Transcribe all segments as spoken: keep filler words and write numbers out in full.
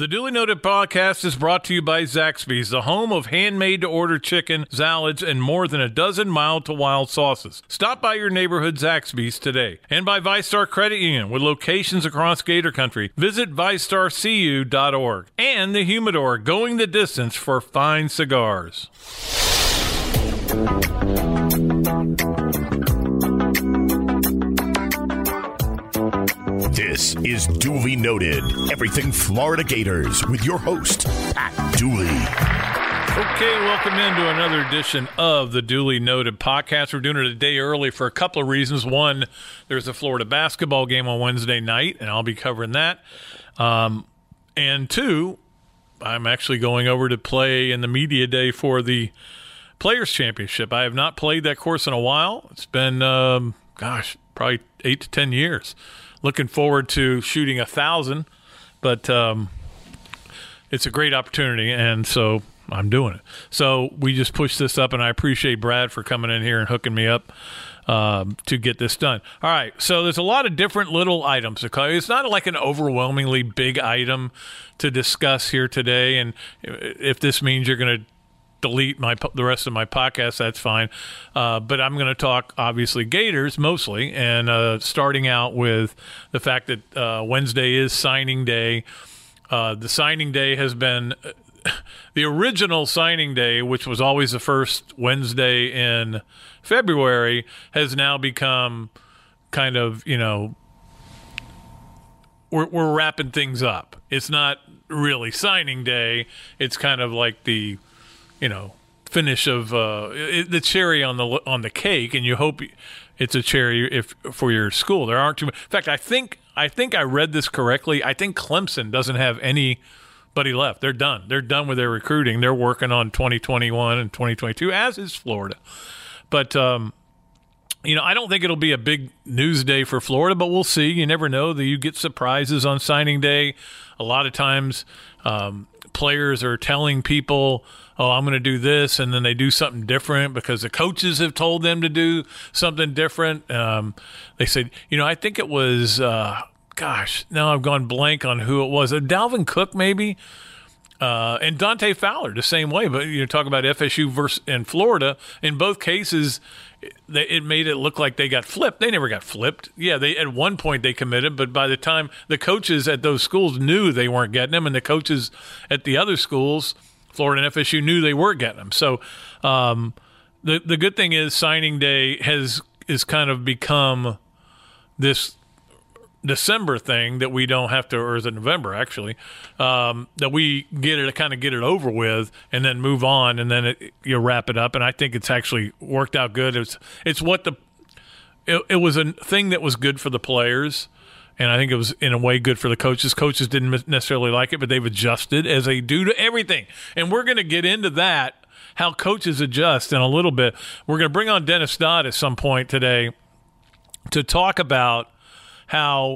The Duly Noted podcast is brought to you by Zaxby's, the home of handmade-to-order chicken, salads, and more than a dozen mild-to-wild sauces. Stop by your neighborhood Zaxby's today. And by VyStar Credit Union, with locations across Gator Country. Visit vistar c u dot org. And the Humidor, going the distance for fine cigars. This is Duly Noted, everything Florida Gators, with your host, Pat Dooley. Okay, welcome into another edition of the Duly Noted podcast. We're doing it a day early for a couple of reasons. One, there's a Florida basketball game on Wednesday night, and I'll be covering that. Um, and two, I'm actually going over to play in the media day for the Players Championship. I have not played that course in a while. It's been, um, gosh, probably eight to ten years. Looking forward to shooting a thousand, but um, it's a great opportunity, and so I'm doing it. So we just pushed this up, and I appreciate Brad for coming in here and hooking me up um, to get this done. All right, so there's a lot of different little items. It's not like an overwhelmingly big item to discuss here today, and if this means you're going to delete my the rest of my podcast, that's fine. Uh, but I'm going to talk, obviously, Gators mostly, and uh, starting out with the fact that uh, Wednesday is signing day. Uh, the signing day has been the original signing day, which was always the first Wednesday in February, has now become kind of, you know, we're, we're wrapping things up. It's not really signing day. It's kind of like the you know, finish of uh, it, the cherry on the on the cake, and you hope it's a cherry if for your school. There aren't too many. In fact, I think I think I read this correctly. I think Clemson doesn't have anybody left. They're done. They're done with their recruiting. They're working on twenty twenty-one and twenty twenty-two, as is Florida. But um, you know, I don't think it'll be a big news day for Florida, but we'll see. You never know. That you get surprises on signing day. A lot of times, um, players are telling people, oh, I'm going to do this, and then they do something different because the coaches have told them to do something different. Um, they said, you know, I think it was, uh, gosh, now I've gone blank on who it was. Uh, Dalvin Cook, maybe, uh, and Dante Fowler the same way. But you talk about F S U versus and Florida. In both cases, they, it made it look like they got flipped. They never got flipped. Yeah, they at one point they committed, but by the time the coaches at those schools knew they weren't getting them, and the coaches at the other schools, Florida and F S U, knew they were getting them. So um, the the good thing is signing day has is kind of become this December thing that we don't have to, or is it November actually, um, that we get it, kind of get it over with and then move on, and then it, you wrap it up. And I think it's actually worked out good. It's it's what the it, it was a thing that was good for the players. And I think it was, in a way, good for the coaches. Coaches didn't necessarily like it, but they've adjusted as they do to everything. And we're going to get into that, how coaches adjust in a little bit. We're going to bring on Dennis Dodd at some point today to talk about how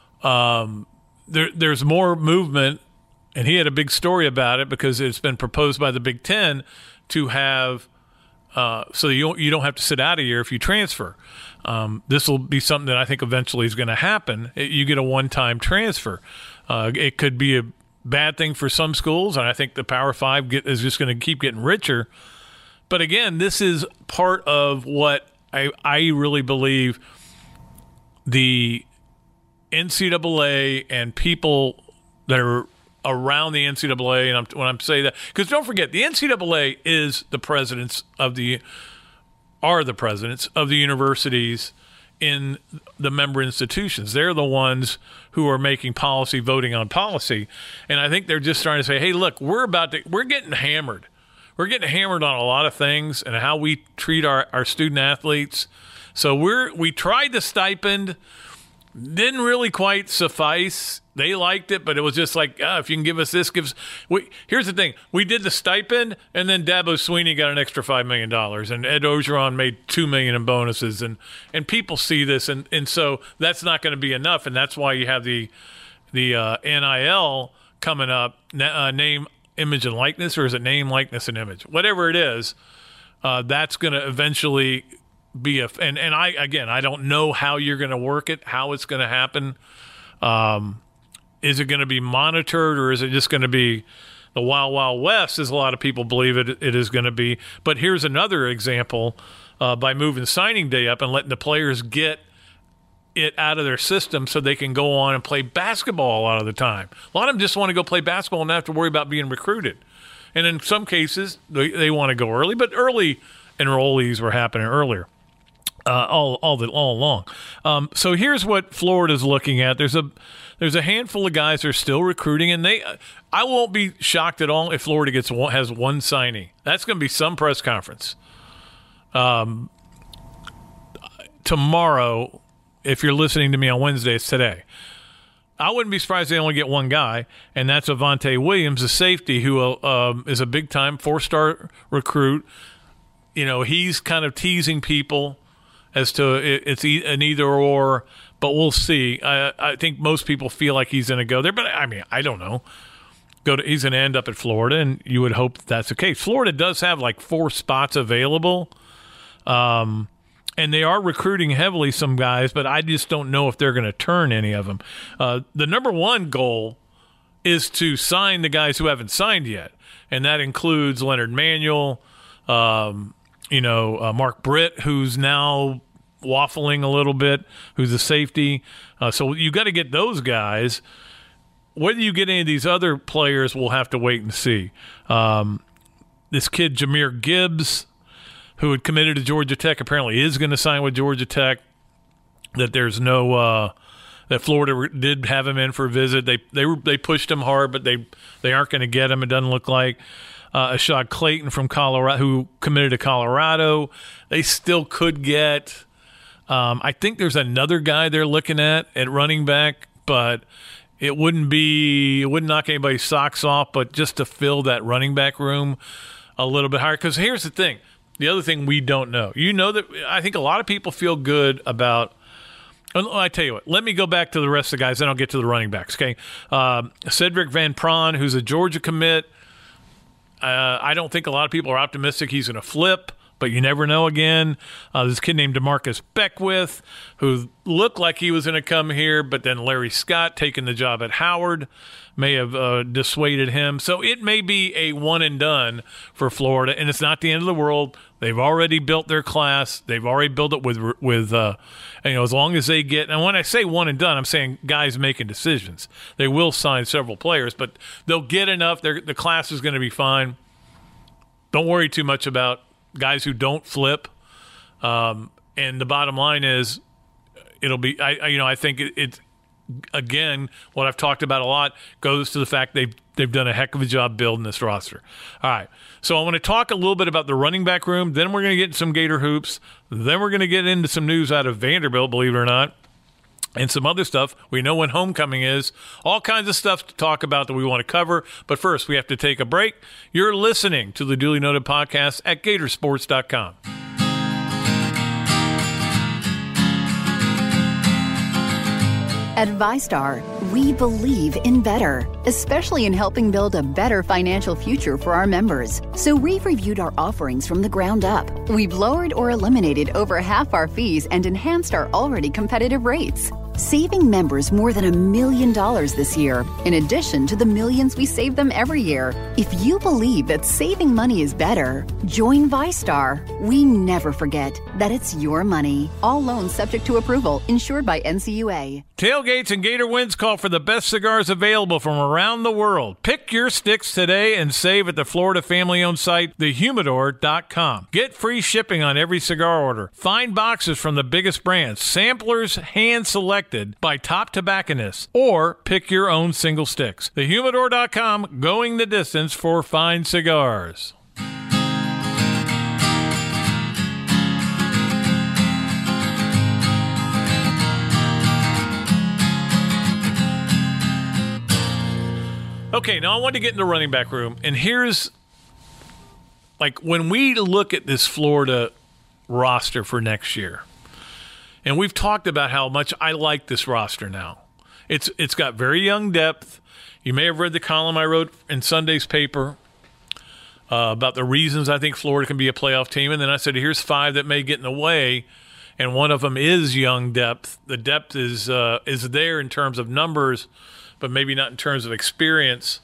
um, there, there's more movement. And he had a big story about it because it's been proposed by the Big Ten to have uh, so you don't, you don't have to sit out a year if you transfer. Um, this will be something that I think eventually is going to happen. It, you get a one-time transfer. Uh, it could be a bad thing for some schools, and I think the Power Five get, is just going to keep getting richer. But again, this is part of what I, I really believe the N C double A and people that are around the N C double A, and I'm, when I'm saying that, because don't forget, the N C double A is the presidents of the are the presidents of the universities in the member institutions. They're the ones who are making policy, voting on policy. And I think they're just trying to say, hey, look, we're about to, we're getting hammered. We're getting hammered on a lot of things and how we treat our, our student athletes. So we're, we tried the stipend, didn't really quite suffice. They liked it, but it was just like, ah, if you can give us this, give us. We, here's the thing. We did the stipend, and then Dabo Swinney got an extra five million dollars, and Ed Ogeron made two million dollars in bonuses. And, and people see this, and, and so that's not going to be enough, and that's why you have the the uh, N I L coming up, uh, name, image, and likeness, or is it name, likeness, and image? Whatever it is, uh, that's going to eventually be a – and, and I, again, I don't know how you're going to work it, how it's going to happen. Um is it going to be monitored, or is it just going to be the Wild Wild West, as a lot of people believe it, it is going to be? But here's another example, uh, by moving signing day up and letting the players get it out of their system so they can go on and play basketball a lot of the time. A lot of them just want to go play basketball and not have to worry about being recruited. And in some cases, they, they want to go early, but early enrollees were happening earlier. Uh, all all the, all along. Um, so here's what Florida's looking at. There's a there's a handful of guys that are still recruiting, and they I won't be shocked at all if Florida gets one, has one signing. That's going to be some press conference. Um, tomorrow, if you're listening to me on Wednesday, it's today. I wouldn't be surprised if they only get one guy, and that's Avante Williams, the safety, who uh, um, is a big-time four-star recruit. You know, he's kind of teasing people as to it's an either-or, but we'll see. I, I think most people feel like he's going to go there, but, I mean, I don't know. Go to, he's going to end up at Florida, and you would hope that that's the case. Florida does have, like, four spots available, um, and they are recruiting heavily some guys, but I just don't know if they're going to turn any of them. Uh, the number one goal is to sign the guys who haven't signed yet, and that includes Leonard Manuel, um, you know, uh, Mark Britt, who's now waffling a little bit, who's a safety. Uh, so you got to get those guys. Whether you get any of these other players, we'll have to wait and see. Um, this kid, Jahmyr Gibbs, who had committed to Georgia Tech, apparently is going to sign with Georgia Tech. That there's no uh, that Florida did have him in for a visit. They they were, they pushed him hard, but they they aren't going to get him. It doesn't look like. Uh, Ashad Clayton from Colorado, who committed to Colorado, they still could get. Um, I think there's another guy they're looking at at running back, but it wouldn't be it wouldn't knock anybody's socks off. But just to fill that running back room a little bit higher, because here's the thing: the other thing we don't know. You know that I think a lot of people feel good about. I tell you what, let me go back to the rest of the guys, then I'll get to the running backs. Okay, um, Cedric Van Pran, who's a Georgia commit. Uh, I don't think a lot of people are optimistic he's going to flip, but you never know again. Uh, this kid named DeMarcus Beckwith, who looked like he was going to come here, but then Larry Scott taking the job at Howard may have uh, dissuaded him. So it may be a one and done for Florida, and it's not the end of the world. They've already built their class. They've already built it with with uh, you know, as long as they get. And when I say one and done, I'm saying guys making decisions. They will sign several players, but they'll get enough. They're, the class is going to be fine. Don't worry too much about guys who don't flip. Um, and the bottom line is, it'll be. I, I you know I think it, it again what I've talked about a lot goes to the fact they've they've done a heck of a job building this roster. All right. So I want to talk a little bit about the running back room. Then we're going to get into some Gator hoops. Then we're going to get into some news out of Vanderbilt, believe it or not, and some other stuff. We know when homecoming is. All kinds of stuff to talk about that we want to cover. But first, we have to take a break. You're listening to the Duly Noted podcast at Gator Sports dot com. At VyStar, we believe in better, especially in helping build a better financial future for our members. So we've reviewed our offerings from the ground up. We've lowered or eliminated over half our fees and enhanced our already competitive rates, saving members more than a million dollars this year, in addition to the millions we save them every year. If you believe that saving money is better, join VyStar. We never forget that it's your money. All loans subject to approval, insured by N C U A. Tailgates and Gator Wins call for the best cigars available from around the world. Pick your sticks today and save at the Florida family-owned site, the humidor dot com. Get free shipping on every cigar order. Find boxes from the biggest brands, samplers hand-selected by top tobacconists, or pick your own single sticks. the humidor dot com, going the distance for fine cigars. Okay, now I want to get in the running back room, and here's, like, when we look at this Florida roster for next year, and we've talked about how much I like this roster now. It's It's got very young depth. You may have read the column I wrote in Sunday's paper uh, about the reasons I think Florida can be a playoff team, and then I said, here's five that may get in the way, and one of them is young depth. The depth is uh, is there in terms of numbers, but maybe not in terms of experience.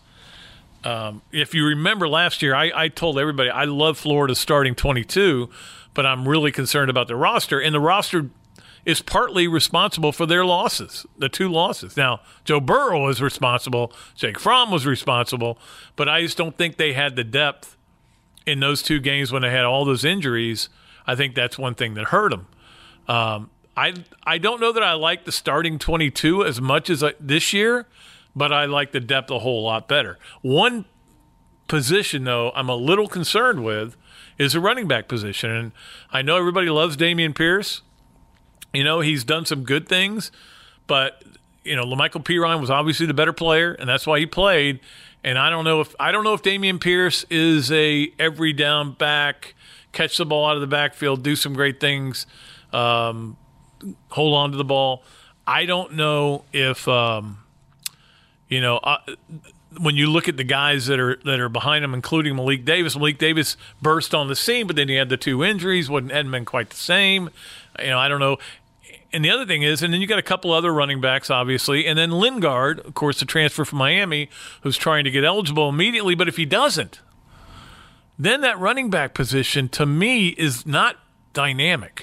Um, if you remember last year, I, I told everybody I love Florida starting twenty-two, but I'm really concerned about the roster. And the roster is partly responsible for their losses, the two losses. Now, Joe Burrow was responsible. Jake Fromm was responsible. But I just don't think they had the depth in those two games when they had all those injuries. I think that's one thing that hurt them. Um, I I don't know that I like the starting twenty-two as much as I, this year, but I like the depth a whole lot better. One position, though, I'm a little concerned with is the running back position. And I know everybody loves Dameon Pierce. You know, he's done some good things, but, you know, LaMichael Pirine was obviously the better player, and that's why he played. And I don't know if I don't know if Dameon Pierce is a every down back, catch the ball out of the backfield, do some great things, um, hold on to the ball. I don't know if um, you know uh, when you look at the guys that are that are behind him, including Malik Davis. Malik Davis burst on the scene, but then he had the two injuries. Wasn't hadn't been quite the same. You know, I don't know. And the other thing is, and then you got a couple other running backs, obviously, and then Lingard, of course, the transfer from Miami, who's trying to get eligible immediately. But if he doesn't, then that running back position, to me, is not dynamic.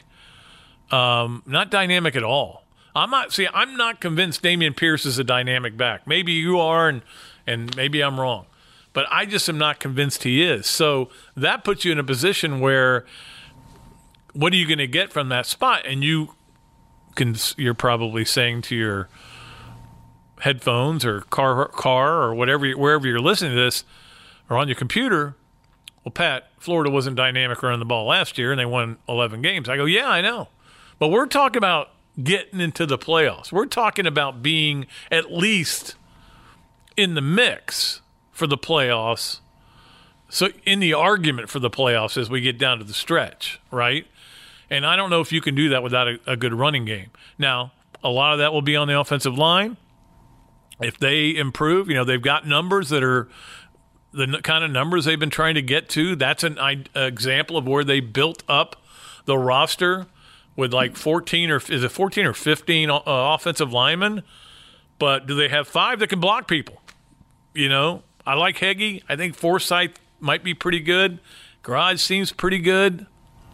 Um, not dynamic at all. I'm not. See, I'm not convinced Dameon Pierce is a dynamic back. Maybe you are, and and maybe I'm wrong. But I just am not convinced he is. So that puts you in a position where, what are you going to get from that spot? And you can, you're probably saying to your headphones or car, car or whatever, wherever you're listening to this, or on your computer, well, Pat, Florida wasn't dynamic running the ball last year, and they won eleven games. I go, yeah, I know. But we're talking about getting into the playoffs. We're talking about being at least in the mix for the playoffs. So in the argument for the playoffs as we get down to the stretch, right? And I don't know if you can do that without a, a good running game. Now, a lot of that will be on the offensive line. If they improve, you know, they've got numbers that are the kind of numbers they've been trying to get to. That's an I, example of where they built up the roster with like fourteen or is it fourteen or fifteen uh, offensive linemen. But do they have five that can block people? You know, I like Heggie. I think Forsythe might be pretty good. Garage seems pretty good.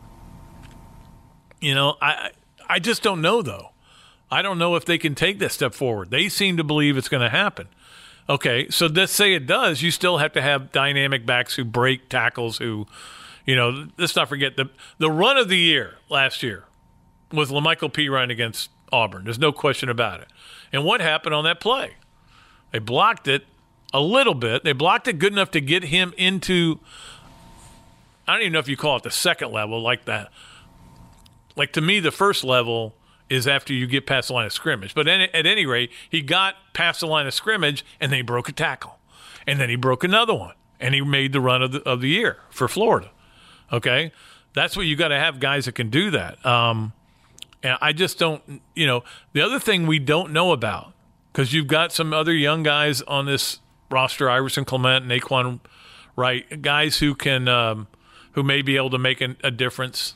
You know, I I just don't know, though. I don't know if they can take that step forward. They seem to believe it's going to happen. Okay, so let's say it does. You still have to have dynamic backs who break tackles, who, you know, let's not forget the the run of the year last year was LaMichael Pirine against Auburn. There's no question about it. And what happened on that play? They blocked it a little bit. They blocked it good enough to get him into, I don't even know if you call it the second level, like that. Like, to me, the first level is after you get past the line of scrimmage. But at any rate, he got past the line of scrimmage, and they broke a tackle. And then he broke another one, and he made the run of the, of the year for Florida. Okay? That's what you got to have, guys that can do that. Um, and I just don't, you know, the other thing we don't know about, because you've got some other young guys on this roster, Iverson Clement, Naquan Wright, guys who can, um, who may be able to make an, a difference.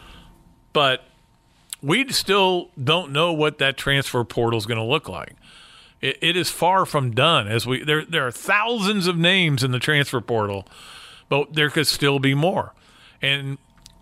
But we still don't know what that transfer portal is going to look like. It, it is far from done. As we there, there are thousands of names in the transfer portal, but there could still be more. And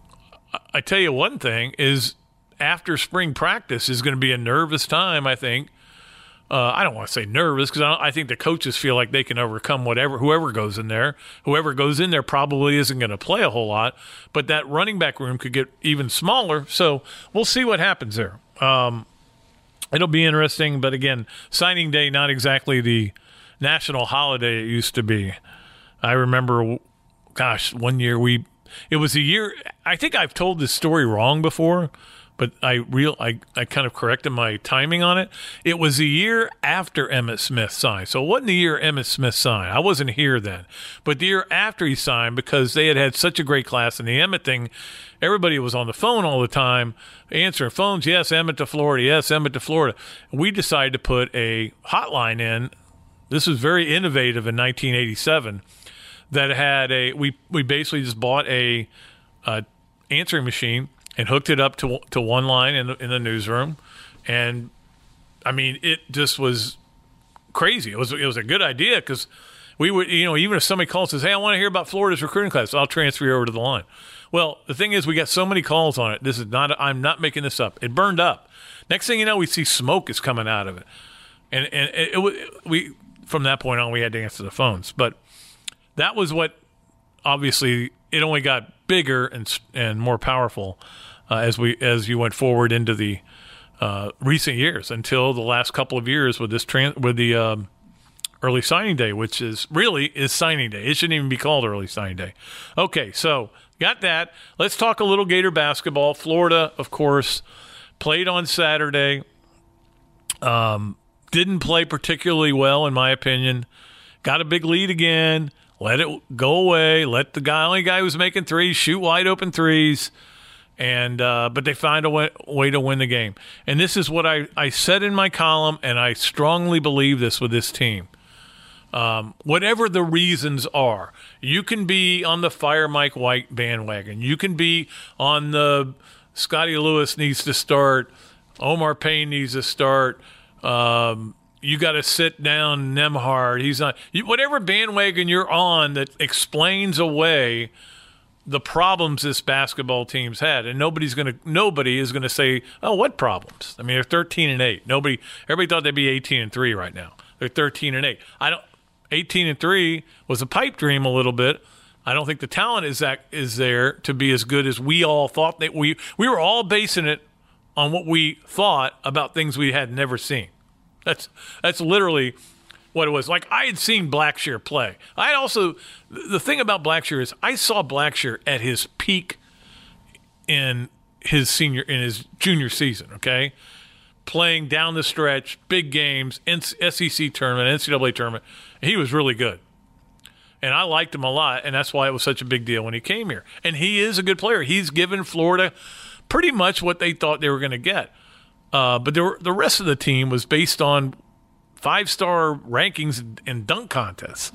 I tell you one thing is, after spring practice is going to be a nervous time, I think. Uh, I don't want to say nervous because I, I think the coaches feel like they can overcome whatever, whoever goes in there. Whoever goes in there probably isn't going to play a whole lot, but that running back room could get even smaller. So we'll see what happens there. Um, it'll be interesting, but again, signing day, not exactly the national holiday it used to be. I remember, gosh, one year we, it was a year, I think I've told this story wrong before, but I real I, I kind of corrected my timing on it. It was a year after Emmitt Smith signed. So it wasn't the year Emmitt Smith signed. I wasn't here then. But the year after he signed, because they had had such a great class in the Emmitt thing, everybody was on the phone all the time, answering phones. Yes, Emmitt to Florida. Yes, Emmitt to Florida. We decided to put a hotline in. This was very innovative in nineteen eighty-seven. That had a we we basically just bought a, a answering machine and hooked it up to to one line in the, in the newsroom. And, I mean, it just was crazy. It was it was a good idea because we would, you know, even if somebody calls and says, hey, I want to hear about Florida's recruiting class, I'll transfer you over to the line. Well, the thing is, we got so many calls on it. This is not, I'm not making this up. It burned up. Next thing you know, we see smoke is coming out of it. And and it, it, it we from that point on, we had to answer the phones. But that was what, obviously, it only got bigger and and more powerful uh, as we as you went forward into the uh, recent years until the last couple of years with this trans, with the um, early signing day, which is really is signing day. It shouldn't even be called early signing day. Okay, so got that. Let's talk a little Gator basketball. Florida, of course, played on Saturday. Um, didn't play particularly well, in my opinion. Got a big lead again. Let it go away. Let the guy, only guy who's making threes, shoot wide open threes. And uh, but they find a way, way to win the game. And this is what I, I said in my column, and I strongly believe this with this team. Um, whatever the reasons are, you can be on the fire Mike White bandwagon. You can be on the Scotty Lewis needs to start. Omar Payne needs to start. Um, you got to sit down Nembhard. He's not. You, whatever bandwagon you're on that explains away the problems this basketball team's had, and nobody's gonna. Nobody is gonna say, "Oh, what problems?" I mean, they're thirteen and eight. Nobody. Everybody thought they'd be eighteen and three right now. They're thirteen and eight. I don't. eighteen and three was a pipe dream a little bit. I don't think the talent is that is there to be as good as we all thought that we we were all basing it on what we thought about things we had never seen. That's that's literally what it was. Like, I had seen Blackshear play. I had also the thing about Blackshear is I saw Blackshear at his peak in his senior in his junior season, okay? Playing down the stretch, big games, S E C tournament, N C double A tournament. He was really good. And I liked him a lot, and that's why it was such a big deal when he came here. And he is a good player. He's given Florida pretty much what they thought they were going to get. Uh, but there, the rest of the team was based on five-star rankings and dunk contests.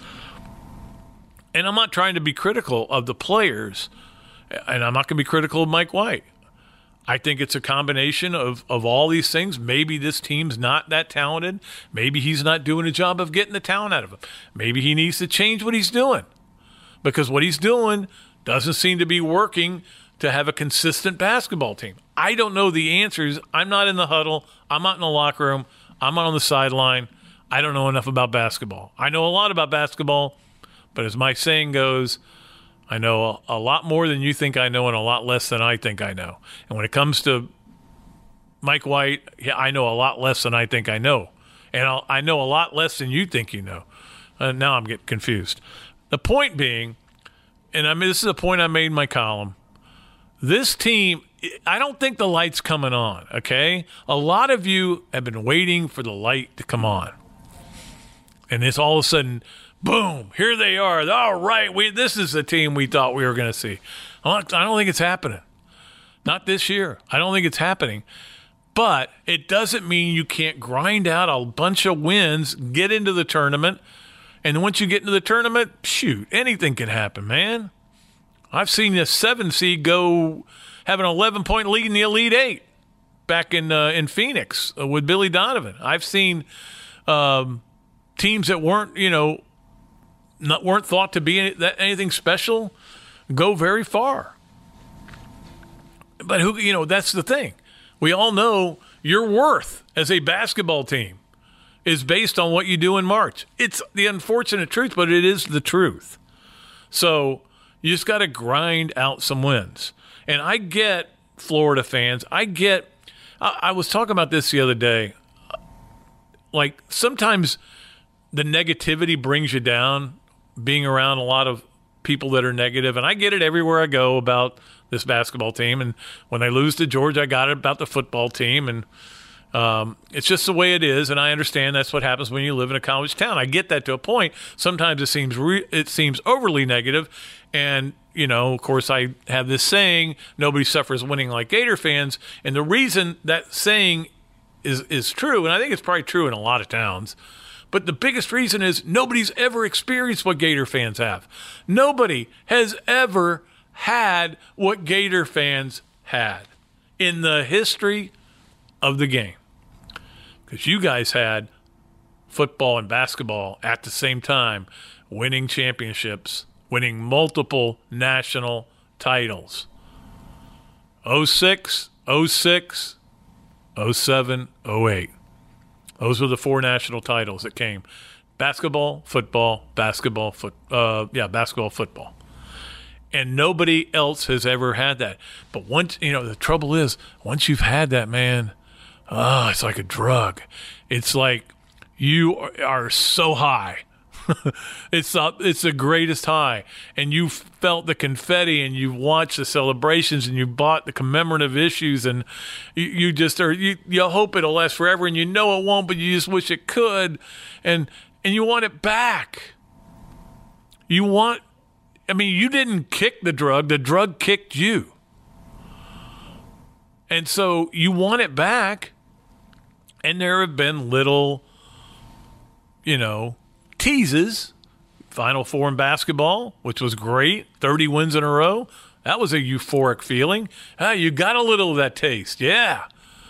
And I'm not trying to be critical of the players, and I'm not going to be critical of Mike White. I think it's a combination of, of all these things. Maybe this team's not that talented. Maybe he's not doing a job of getting the talent out of him. Maybe he needs to change what he's doing, because what he's doing doesn't seem to be working to have a consistent basketball team. I don't know the answers. I'm not in the huddle. I'm not in the locker room. I'm not on the sideline. I don't know enough about basketball. I know a lot about basketball, but as my saying goes, I know a, a lot more than you think I know and a lot less than I think I know. And when it comes to Mike White, yeah, I know a lot less than I think I know. And I'll, I know a lot less than you think you know. Uh, now I'm getting confused. The point being, and I mean, this is a point I made in my column, this team, I don't think the light's coming on, okay? A lot of you have been waiting for the light to come on. And it's all of a sudden, boom, here they are. All right, we, this is the team we thought we were going to see. I don't think it's happening. Not this year. I don't think it's happening. But it doesn't mean you can't grind out a bunch of wins, get into the tournament, and once you get into the tournament, shoot, anything can happen, man. I've seen a seven seed go have an eleven-point lead in the Elite Eight back in uh, in Phoenix uh, with Billy Donovan. I've seen um, teams that weren't, you know, not weren't thought to be any, that, anything special go very far. But who, you know, that's the thing. We all know your worth as a basketball team is based on what you do in March. It's the unfortunate truth, but it is the truth. So you just got to grind out some wins. And I get Florida fans. I get I, I was talking about this the other day. Like, sometimes the negativity brings you down, being around a lot of people that are negative. And I get it everywhere I go about this basketball team. And when they lose to Georgia, I got it about the football team. And um, it's just the way it is. And I understand that's what happens when you live in a college town. I get that to a point. Sometimes it seems re- it seems overly negative. And, you know, of course, I have this saying, nobody suffers winning like Gator fans. And the reason that saying is is true, and I think it's probably true in a lot of towns, but the biggest reason is nobody's ever experienced what Gator fans have. Nobody has ever had what Gator fans had in the history of the game. Because you guys had football and basketball at the same time, winning championships, winning multiple national titles. oh six, oh six, oh seven, oh eight. Those were the four national titles that came. Basketball, football, basketball, foot, uh, yeah, basketball, football. And nobody else has ever had that. But once, you know, the trouble is, once you've had that, man, oh, it's like a drug. It's like you are so high. it's the, it's the greatest high. And you felt the confetti, and you watched the celebrations, and you bought the commemorative issues, and you, you just are, you, you hope it'll last forever, and you know it won't, but you just wish it could. And, and you want it back. You want, I mean, you didn't kick the drug. The drug kicked you. And so you want it back. And there have been little, you know, teases. Final Four in basketball, which was great. thirty wins in a row. That was a euphoric feeling. Ah, you got a little of that taste. Yeah.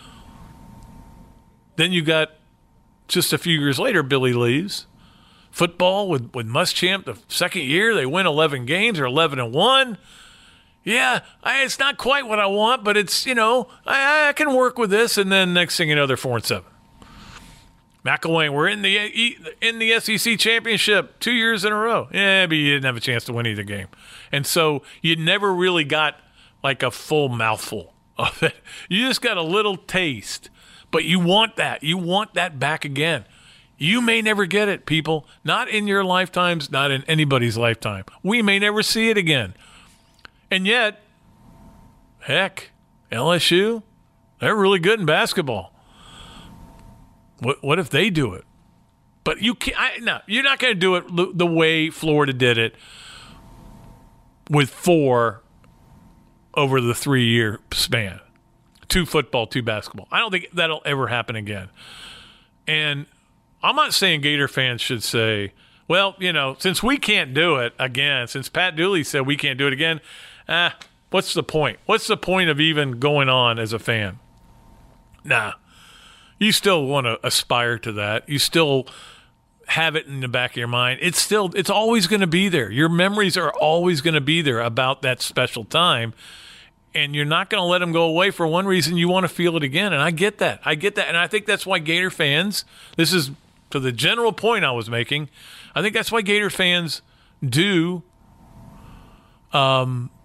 Then you got, just a few years later, Billy leaves. Football with, with Muschamp, the second year, they win eleven games or eleven and one. Yeah, I, it's not quite what I want, but it's, you know, I, I can work with this. And then next thing you know, they're four and seven. McElwain, we're in the in the S E C championship two years in a row. Yeah, but you didn't have a chance to win either game. And so you never really got like a full mouthful of it. You just got a little taste. But you want that. You want that back again. You may never get it, people. Not in your lifetimes, not in anybody's lifetime. We may never see it again. And yet, heck, L S U, they're really good in basketball. What what if they do it? But you can't. I, no, you're not going to do it the, the way Florida did it with four over the three-year span. Two football, two basketball. I don't think that'll ever happen again. And I'm not saying Gator fans should say, well, you know, since we can't do it again, since Pat Dooley said we can't do it again, ah, what's the point? What's the point of even going on as a fan? Nah. You still want to aspire to that. You still have it in the back of your mind. It's still, it's always going to be there. Your memories are always going to be there about that special time. And you're not going to let them go away for one reason. You want to feel it again. And I get that. I get that. And I think that's why Gator fans, this is to the general point I was making, I think that's why Gator fans do, um,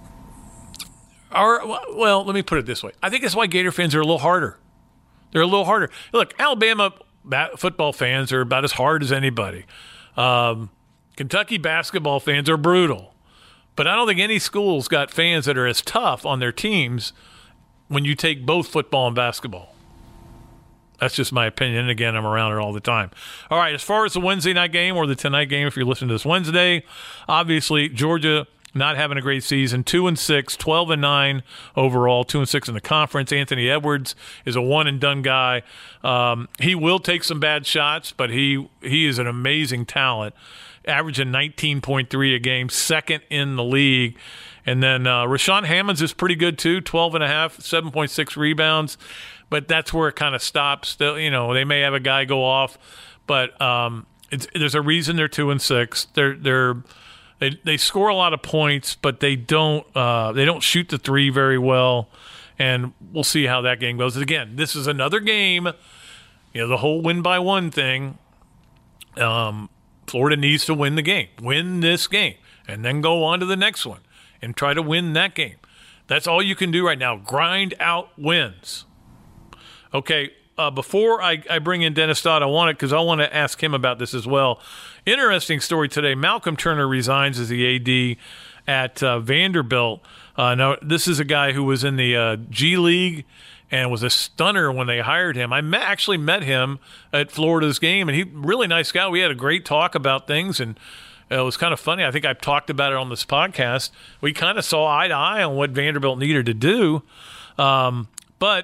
are, well, let me put it this way. I think that's why Gator fans are a little harder. They're a little harder. Look, Alabama football fans are about as hard as anybody. Um, Kentucky basketball fans are brutal. But I don't think any school's got fans that are as tough on their teams when you take both football and basketball. That's just my opinion. And again, I'm around it all the time. All right, as far as the Wednesday night game or the tonight game, if you're listening to this Wednesday, obviously Georgia not having a great season, two and six, twelve and nine overall, two and six in the conference. Anthony Edwards is a one and done guy. Um, he will take some bad shots, but he he is an amazing talent, averaging nineteen point three a game, second in the league. And then uh, Rashawn Hammonds is pretty good too, twelve and a half, seven point six rebounds. But that's where it kind of stops. Still, you know, they may have a guy go off, but um, it's, there's a reason they're two and six. They're they're They they score a lot of points, but they don't uh, they don't shoot the three very well, and we'll see how that game goes. Again, this is another game, you know, the whole win by one thing. Um, Florida needs to win the game, win this game, and then go on to the next one and try to win that game. That's all you can do right now. Grind out wins. Okay. Uh, before I, I bring in Dennis Dodd, I want it because I want to ask him about this as well. Interesting story today. Malcolm Turner resigns as the A D at uh, Vanderbilt. Uh, now, this is a guy who was in the uh, G League and was a stunner when they hired him. I met, actually met him at Florida's game, and he really nice guy. We had a great talk about things, and it was kind of funny. I think I've talked about it on this podcast. We kind of saw eye to eye on what Vanderbilt needed to do, um, but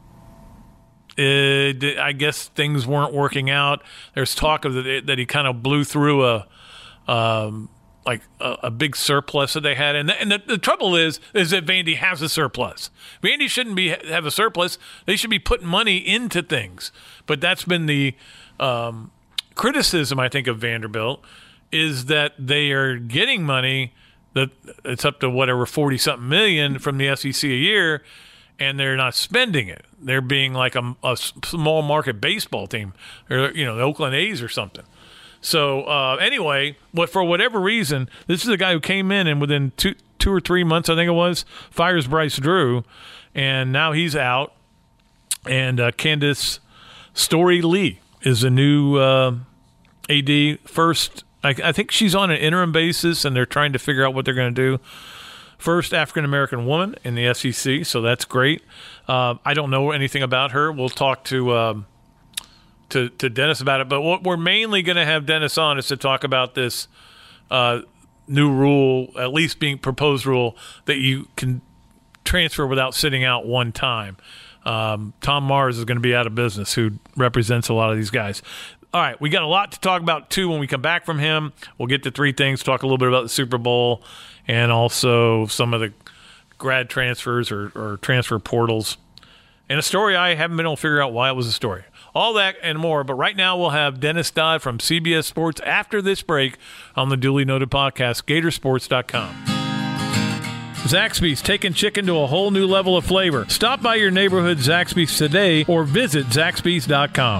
It, I guess things weren't working out. There's talk of that, that he kind of blew through a um, like a, a big surplus that they had, and, the, and the, the trouble is is that Vandy has a surplus. Vandy shouldn't be have a surplus. They should be putting money into things. But that's been the um, criticism, I think, of Vanderbilt is that they are getting money that it's up to whatever forty something million from the S E C a year, and they're not spending it. They're being like a, a small market baseball team, or you know, the Oakland A's or something. So uh, anyway, what for whatever reason, this is a guy who came in and within two two or three months, I think it was, fires Bryce Drew, and now he's out. And uh, Candace Story Lee is a new uh, A D. First, I, I think she's on an interim basis, and they're trying to figure out what they're going to do. First African-American woman in the S E C, so that's great. Uh, I don't know anything about her. We'll talk to, um, to to Dennis about it. But what we're mainly going to have Dennis on is to talk about this uh, new rule, at least being proposed rule, that you can transfer without sitting out one time. Um, Tom Mars is going to be out of business, who represents a lot of these guys. All right, we got a lot to talk about, too, when we come back from him. We'll get to three things, talk a little bit about the Super Bowl, and also some of the grad transfers or, or transfer portals. And a story I haven't been able to figure out why it was a story. All that and more, but right now we'll have Dennis Dodd from C B S Sports after this break on the Duly Noted podcast, Gatorsports dot com. Zaxby's taking chicken to a whole new level of flavor. Stop by your neighborhood Zaxby's today or visit Zaxby's dot com.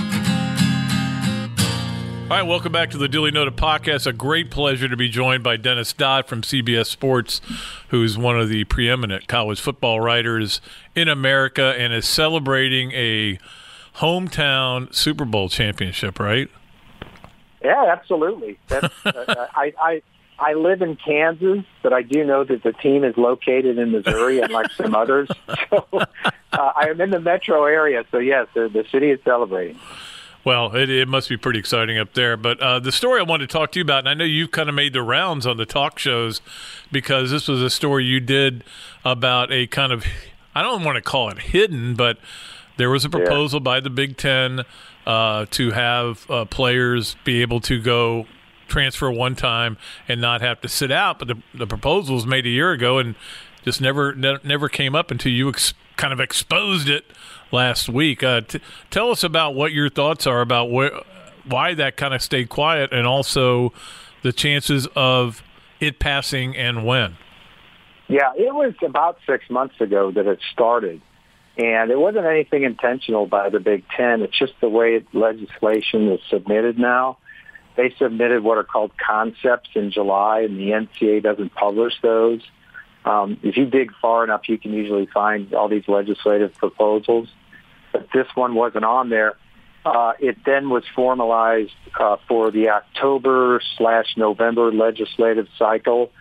All right, welcome back to the Duly Noted podcast. A great pleasure to be joined by Dennis Dodd from C B S Sports, who's one of the preeminent college football writers in America and is celebrating a hometown Super Bowl championship, right? Yeah, absolutely. That's, uh, I, I I live in Kansas, but I do know that the team is located in Missouri, unlike some others. So uh, I am in the metro area, so yes, the, the city is celebrating. Well, it, it must be pretty exciting up there. But uh, the story I wanted to talk to you about, and I know you've kind of made the rounds on the talk shows because this was a story you did about a kind of, I don't want to call it hidden, but there was a proposal yeah. by the Big Ten uh, to have uh, players be able to go transfer one time and not have to sit out. But the, the proposal was made a year ago and just never ne- never came up until you ex- kind of exposed it last week. Uh, t- tell us about what your thoughts are about wh- why that kind of stayed quiet and also the chances of it passing and when. Yeah, it was about six months ago that it started. And it wasn't anything intentional by the Big Ten. It's just the way legislation is submitted now. They submitted what are called concepts in July, and the N C A A doesn't publish those. Um, if you dig far enough, you can usually find all these legislative proposals. But this one wasn't on there. Uh, it then was formalized uh, for the October slash November legislative cycle.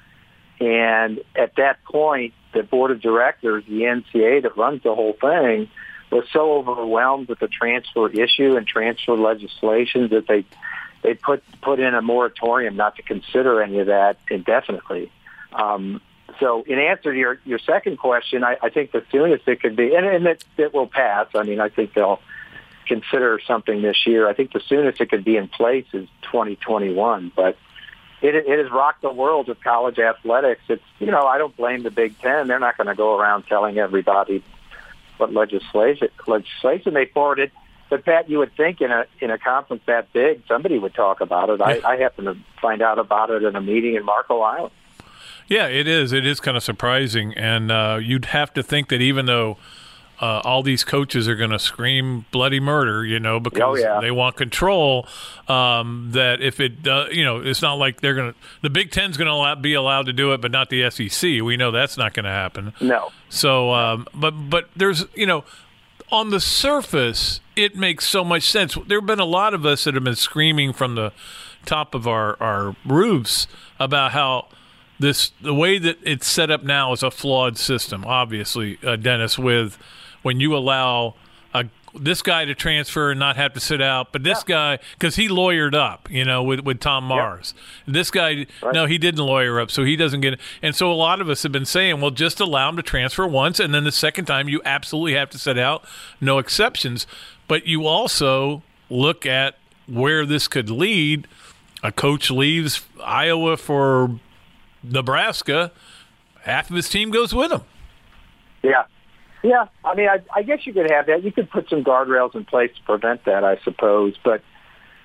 And at that point, the board of directors, the N C A A that runs the whole thing, was so overwhelmed with the transfer issue and transfer legislation that they they put put in a moratorium not to consider any of that indefinitely. Um, so in answer to your, your second question, I, I think the soonest it could be, and, and it, it will pass. I mean, I think they'll consider something this year. I think the soonest it could be in place is twenty twenty-one, but It, it has rocked the world of college athletics. It's, you know, I don't blame the Big Ten. They're not going to go around telling everybody what legislation legislation they forwarded. But Pat, you would think in a in a conference that big, somebody would talk about it. I, I happened to find out about it in a meeting in Marco Island. Yeah, it is. It is kind of surprising, and uh, you'd have to think that even though Uh, all these coaches are going to scream bloody murder, you know, because oh, yeah. they want control. Um, that if it, uh, you know, it's not like they're going to. The Big Ten's going to allow, be allowed to do it, but not the S E C. We know that's not going to happen. No. So, um, but but there's, you know, on the surface, it makes so much sense. There have been a lot of us that have been screaming from the top of our our roofs about how this the way that it's set up now is a flawed system. Obviously, uh, Dennis, with when you allow a, this guy to transfer and not have to sit out, but this yeah. guy, because he lawyered up, you know, with, with Tom Mars. Yeah. This guy, right. no, he didn't lawyer up, so he doesn't get it. And so a lot of us have been saying, well, just allow him to transfer once, and then the second time you absolutely have to sit out, no exceptions. But you also look at where this could lead. A coach leaves Iowa for Nebraska, half of his team goes with him. Yeah. Yeah, I mean, I, I guess you could have that. You could put some guardrails in place to prevent that, I suppose. But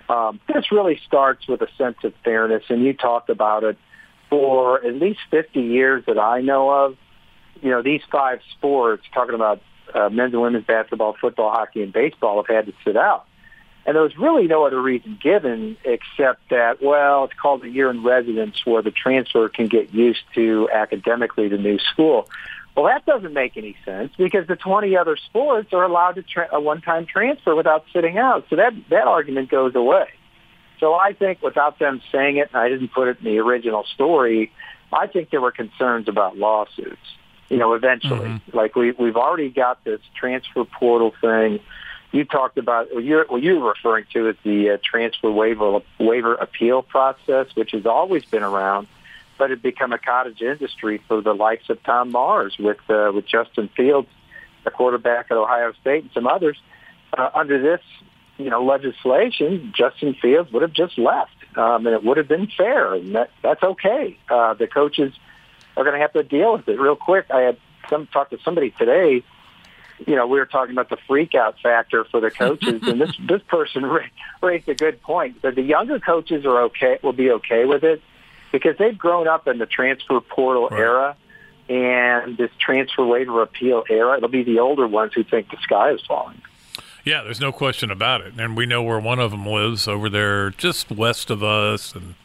Um, this really starts with a sense of fairness, and you talked about it. For at least fifty years that I know of, you know, these five sports, talking about uh, men's and women's basketball, football, hockey, and baseball, have had to sit out. And there was really no other reason given except that, well, it's called a year in residence where the transfer can get used to academically the new school. Well, that doesn't make any sense because the twenty other sports are allowed to tra- a one-time transfer without sitting out. So that, that argument goes away. So I think without them saying it, and I didn't put it in the original story, I think there were concerns about lawsuits, you know, eventually. Mm-hmm. Like we, we've already got this transfer portal thing. You talked about, what you're, what you're referring to is the uh, transfer waiver waiver appeal process, which has always been around, but it become a cottage industry for the likes of Tom Mars with uh, with Justin Fields, the quarterback at Ohio State, and some others. Uh, under this, you know, legislation, Justin Fields would have just left, um, and it would have been fair, and that, that's okay. Uh, the coaches are going to have to deal with it. Real quick, I had some talked to somebody today. You know, we were talking about the freak out factor for the coaches, and this this person raised a good point. That the younger coaches are okay, will be okay with it because they've grown up in the transfer portal right. era and this transfer waiver appeal era. It'll be the older ones who think the sky is falling. Yeah, there's no question about it. And we know where one of them lives over there just west of us. And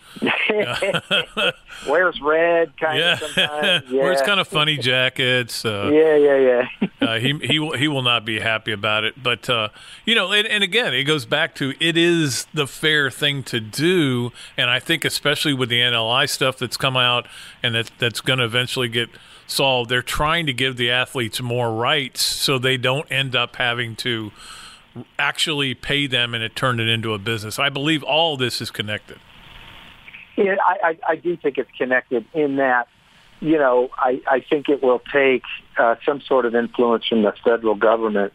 wears red kind yeah. of sometimes. Yeah. Wears kind of funny jackets. Uh, yeah, yeah, yeah. uh, he he will, he will not be happy about it. But, uh, you know, and, and again, it goes back to it is the fair thing to do. And I think especially with the N L I stuff that's come out and that that's going to eventually get solved, they're trying to give the athletes more rights so they don't end up having to actually pay them and it turned it into a business. I believe all of this is connected. Yeah, I, I, I do think it's connected in that, you know, I, I think it will take uh, some sort of influence from the federal government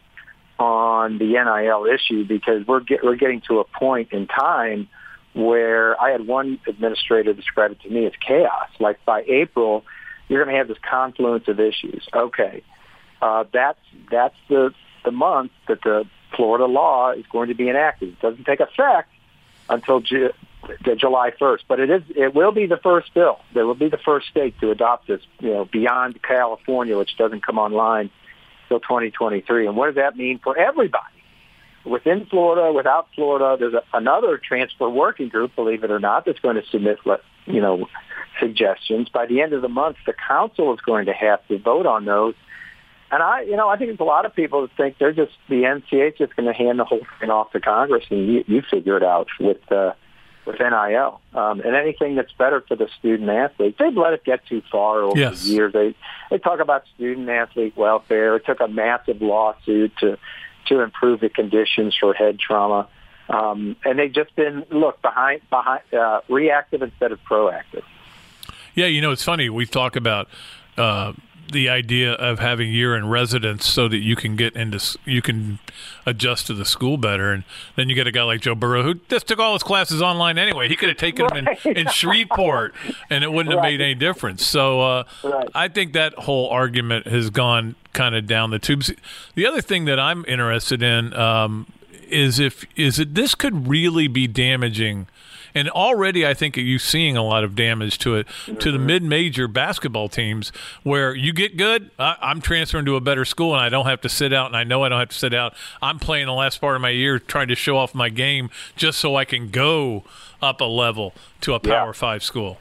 on the N I L issue because we're get, we're getting to a point in time where I had one administrator describe it to me as chaos. Like by April, you're going to have this confluence of issues. Okay, uh, that's that's the the month that the Florida law is going to be enacted. It doesn't take effect until Ju- July first, but it is it will be the first bill. There will be the first state to adopt this, you know, beyond California, which doesn't come online until twenty twenty-three. And what does that mean for everybody? Within Florida, without Florida, there's a, another transfer working group, believe it or not, that's going to submit, you know, suggestions. By the end of the month, the council is going to have to vote on those. And I, you know, I think there's a lot of people that think they're just the N C A A is just going to hand the whole thing off to Congress, and you, you figure it out with uh, with N I L um, and anything that's better for the student athletes. They've let it get too far over yes. the years. They they talk about student athlete welfare. It took a massive lawsuit to to improve the conditions for head trauma, um, and they've just been look behind behind uh, reactive instead of proactive. Yeah, you know, it's funny. We talk about uh, the idea of having year in residence so that you can get into, you can adjust to the school better. And then you get a guy like Joe Burrow who just took all his classes online anyway. He could have taken right. them in, in Shreveport and it wouldn't right. have made any difference. So uh, right. I think that whole argument has gone kind of down the tubes. The other thing that I'm interested in um, is if, is that this could really be damaging. And already I think you're seeing a lot of damage to it, mm-hmm. to the mid-major basketball teams where you get good, I, I'm transferring to a better school and I don't have to sit out, and I know I don't have to sit out. I'm playing the last part of my year trying to show off my game just so I can go up a level to a Power yeah. Five school.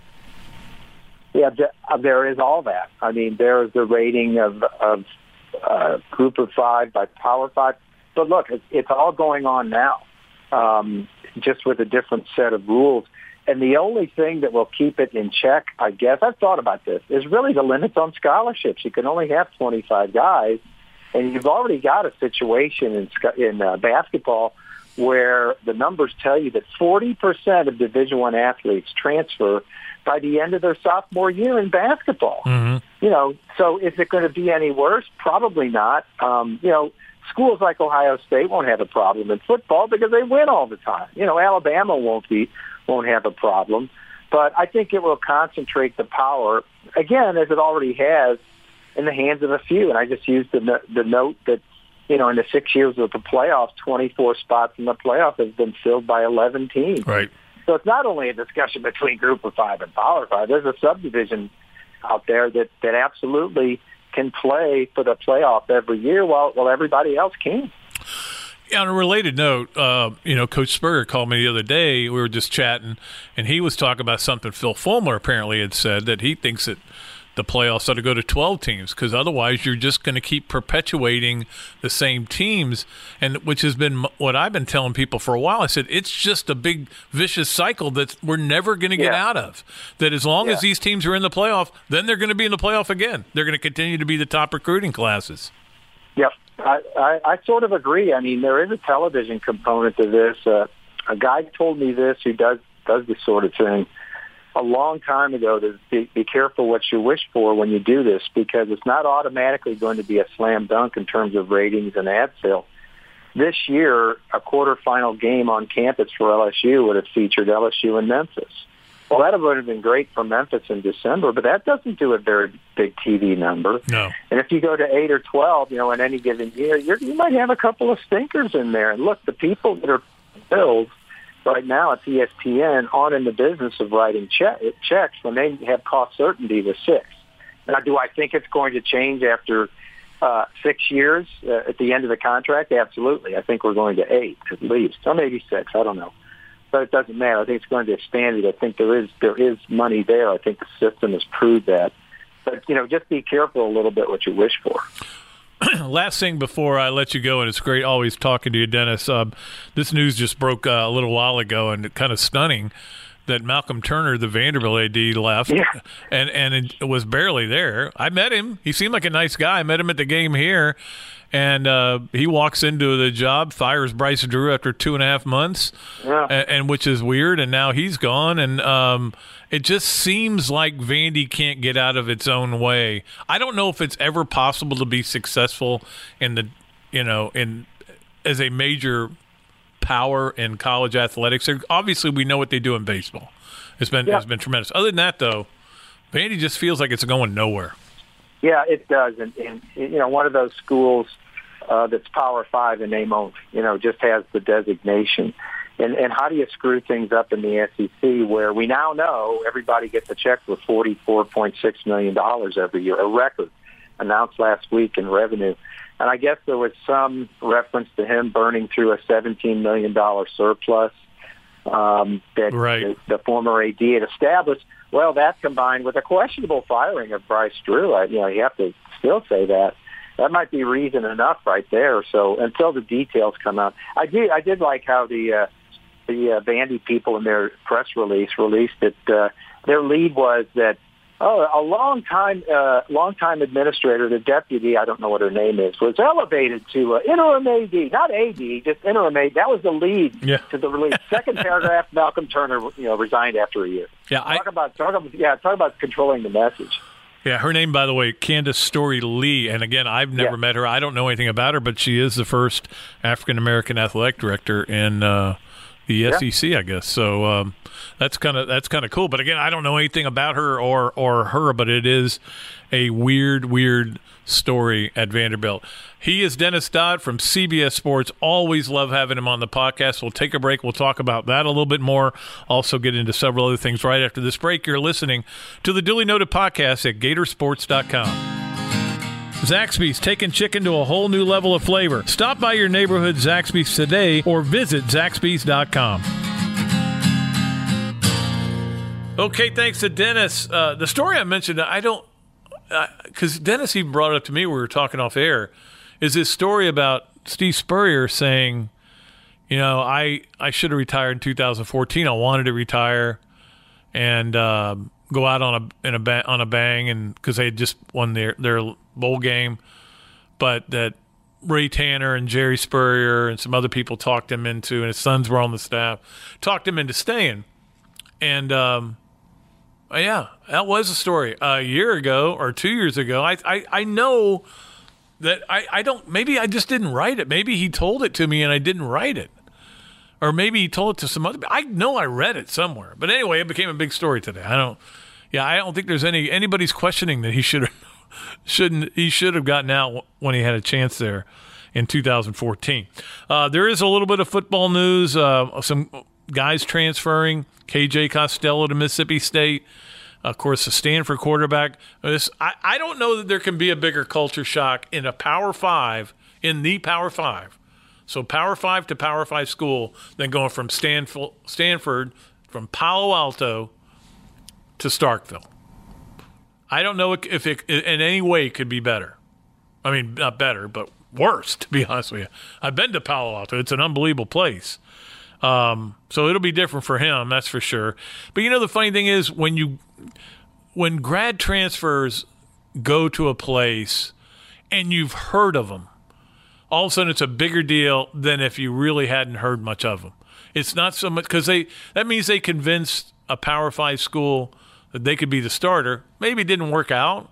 Yeah, there is all that. I mean, there is the rating of, of uh, Group of Five by Power Five. But look, it's, it's all going on now. Um, just with a different set of rules. And the only thing that will keep it in check, I guess, I've thought about this, is really the limits on scholarships. You can only have twenty-five guys, and you've already got a situation in, in uh, basketball where the numbers tell you that forty percent of Division I athletes transfer by the end of their sophomore year in basketball. Mm-hmm. You know, so is it going to be any worse? Probably not. Um, you know, schools like Ohio State won't have a problem in football because they win all the time. You know, Alabama won't be won't have a problem. But I think it will concentrate the power, again, as it already has, in the hands of a few. And I just used the, the note that you know, in the six years of the playoffs, twenty-four spots in the playoff have been filled by eleven teams. Right. So it's not only a discussion between Group of Five and Power Five. There's a subdivision out there that, that absolutely can play for the playoff every year while, while everybody else can. Yeah, on a related note, uh, you know, Coach Spurrier called me the other day. We were just chatting, and he was talking about something Phil Fulmer apparently had said, that he thinks that the playoffs ought to go to twelve teams, because otherwise you're just going to keep perpetuating the same teams, and which has been what I've been telling people for a while. I said it's just a big vicious cycle that we're never going to get yeah. out of. That as long yeah. as these teams are in the playoff, then they're going to be in the playoff again. They're going to continue to be the top recruiting classes. Yep, I, I, I sort of agree. I mean, there is a television component to this. Uh, a guy told me this who does does this sort of thing a long time ago, to be, be careful what you wish for when you do this, because it's not automatically going to be a slam dunk in terms of ratings and ad sale. This year, a quarterfinal game on campus for L S U would have featured L S U and Memphis. Well, that would have been great for Memphis in December, but that doesn't do a very big T V number. No. And if you go to eight or twelve, you know, in any given year, you're, you might have a couple of stinkers in there. And look, the people that are billed right now at E S P N aren't in the business of writing check, checks when they have cost certainty with six. Now, do I think it's going to change after uh, six years uh, at the end of the contract? Absolutely. I think we're going to eight at least, or maybe six. I don't know. But it doesn't matter. I think it's going to expand it. I think there is there is money there. I think the system has proved that. But, you know, just be careful a little bit what you wish for. Last thing before I let you go, and it's great always talking to you, Dennis. Um, this news just broke uh, a little while ago, and kind of stunning that Malcolm Turner, the Vanderbilt A D, left, yeah. and and it was barely there. I met him. He seemed like a nice guy. I met him at the game here, and uh, he walks into the job, fires Bryce Drew after two and a half months, yeah. and, and which is weird. And now he's gone, and um, it just seems like Vandy can't get out of its own way. I don't know if it's ever possible to be successful in the, you know, in as a major power in college athletics. Obviously, we know what they do in baseball. It's been yeah. it's been tremendous. Other than that, though, Vandy just feels like it's going nowhere. Yeah, it does, and, and you know, one of those schools uh, that's Power Five in name only. You know, just has the designation. And and how do you screw things up in the S E C, where we now know everybody gets a check for forty-four point six million dollars every year, a record announced last week in revenue. And I guess there was some reference to him burning through a seventeen million dollars surplus um, that right. the, the former A D had established. Well, that combined with a questionable firing of Bryce Drew, I, you know, you have to still say that. That might be reason enough right there. So until the details come out, I did, I did like how the uh, the uh, Vandy people in their press release released that uh, their lead was that, oh, a long time, uh, long time administrator, the deputy, I don't know what her name is, was elevated to uh, interim A D, not A D, just interim A D. That was the lead yeah. to the release. Second paragraph, Malcolm Turner, you know, resigned after a year. Yeah, talk I, about talk about yeah, talk about controlling the message. Yeah, her name, by the way, Candace Story Lee. And again, I've never yeah. met her. I don't know anything about her, but she is the first African American athletic director in uh, the yeah. S E C, I guess. So um, that's kind of that's kind of cool. But again, I don't know anything about her or or her, but it is a weird, weird story at Vanderbilt. He is Dennis Dodd from C B S Sports. Always love having him on the podcast. We'll take a break. We'll talk about that a little bit more. Also get into several other things right after this break. You're listening to the duly noted podcast at Gator Sports dot com. Zaxby's taking chicken to a whole new level of flavor. Stop by your neighborhood Zaxby's today or visit Zaxby's dot com. Okay, thanks to Dennis. Uh, the story I mentioned, I don't, because uh, Dennis even brought it up to me when we were talking off air, is this story about Steve Spurrier saying, you know, I, I should have retired in two thousand fourteen. I wanted to retire and uh, go out on a in a ba- on a bang, and because they had just won their their bowl game, but that Ray Tanner and Jerry Spurrier and some other people talked him into, and his sons were on the staff, talked him into staying. And um, yeah, that was a story a year ago or two years ago. I I, I know that I, I don't, maybe I just didn't write it. Maybe he told it to me and I didn't write it. Or maybe he told it to some other, I know I read it somewhere. But anyway, it became a big story today. I don't, yeah, I don't think there's any, anybody's questioning that he should have, shouldn't, he should have gotten out when he had a chance there. in two thousand fourteen. Uh, there is a little bit of football news. Uh, some guys transferring. K J Costello to Mississippi State. Of course, the Stanford quarterback. This, I, I don't know that there can be a bigger culture shock in a Power Five, in the Power Five. So Power Five to Power Five school than going from Stanford, Stanford from Palo Alto to Starkville. I don't know if it in any way could be better. I mean, not better, but worse, to be honest with you. I've been to Palo Alto. It's an unbelievable place. Um, so it'll be different for him, that's for sure. But, you know, the funny thing is when you when grad transfers go to a place and you've heard of them, all of a sudden it's a bigger deal than if you really hadn't heard much of them. It's not so much because they that means they convinced a Power Five school that they could be the starter. Maybe it didn't work out.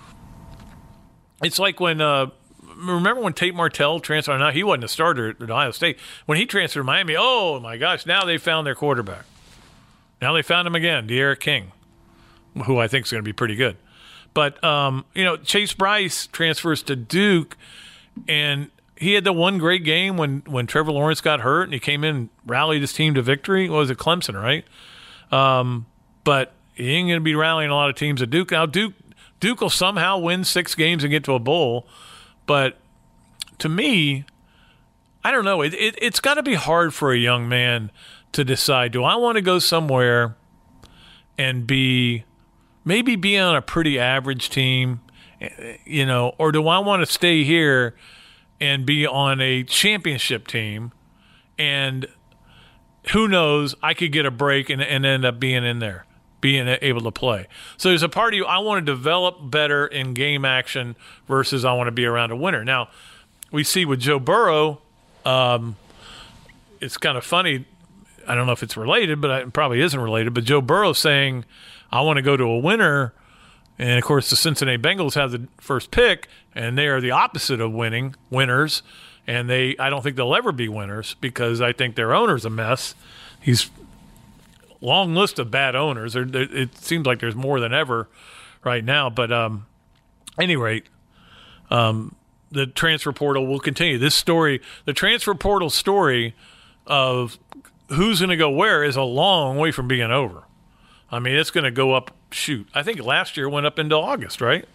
It's like when uh, remember when Tate Martell transferred? Now he wasn't a starter at Ohio State. When he transferred to Miami, oh my gosh! Now they found their quarterback. Now they found him again, De'Ara King, who I think is going to be pretty good. But um, you know, Chase Bryce transfers to Duke, and he had the one great game when, when Trevor Lawrence got hurt, and he came in and rallied his team to victory. What was it, Clemson, right? Um, but he ain't going to be rallying a lot of teams at Duke. Now, Duke Duke will somehow win six games and get to a bowl. But to me, I don't know. It, it, it's got to be hard for a young man to decide, do I want to go somewhere and be maybe be on a pretty average team, you know, or do I want to stay here and be on a championship team, and who knows, I could get a break and, and end up being in there, being able to play. So there's a part of you, I want to develop better in game action versus I want to be around a winner. Now, we see with Joe Burrow, um, it's kind of funny. I don't know if it's related, but it probably isn't related. But Joe Burrow saying, I want to go to a winner. And, of course, the Cincinnati Bengals have the first pick, and they are the opposite of winning, winners. And they, I don't think they'll ever be winners because I think their owner's a mess. He's long list of bad owners. There, there, it seems like there's more than ever right now. But um, at any rate, um, the transfer portal will continue. This story, the transfer portal story of who's going to go where is a long way from being over. I mean, it's going to go up, shoot, I think last year went up into August, right?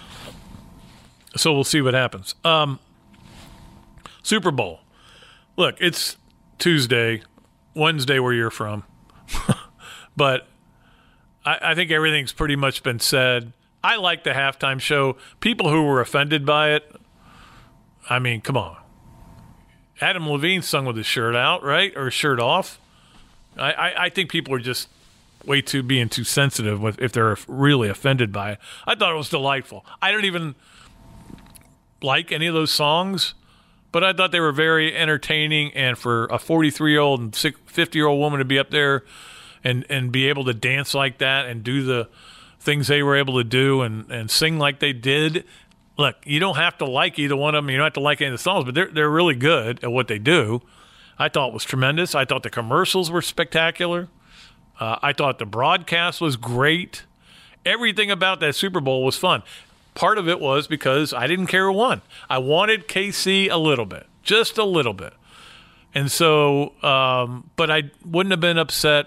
So we'll see what happens. Um, Super Bowl. Look, it's Tuesday, Wednesday where you're from. But I, I think everything's pretty much been said. I like the halftime show. People who were offended by it, I mean, come on. Adam Levine sung with his shirt out, right? Or his shirt off. I, I, I think people are just way too being too sensitive with if they're really offended by it. I thought it was delightful. I don't even like any of those songs, but I thought they were very entertaining. And for a forty-three-year-old and fifty-year-old woman to be up there and, and be able to dance like that and do the things they were able to do and, and sing like they did, look, you don't have to like either one of them. You don't have to like any of the songs, but they're they're really good at what they do. I thought it was tremendous. I thought the commercials were spectacular. Uh, I thought the broadcast was great. Everything about that Super Bowl was fun. Part of it was because I didn't care who won. I wanted K C a little bit, just a little bit. And so, um, but I wouldn't have been upset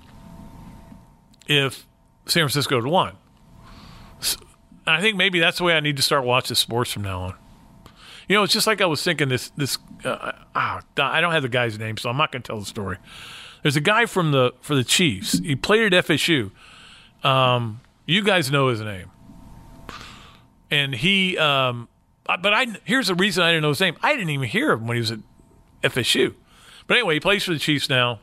if San Francisco had won. So I think maybe that's the way I need to start watching sports from now on. You know, it's just like I was thinking this, this uh, ah, I don't have the guy's name, so I'm not going to tell the story. There's a guy from the for the Chiefs. He played at F S U. Um, you guys know his name. And he, um, but I here's the reason I didn't know his name. I didn't even hear him when he was at F S U. But anyway, he plays for the Chiefs now.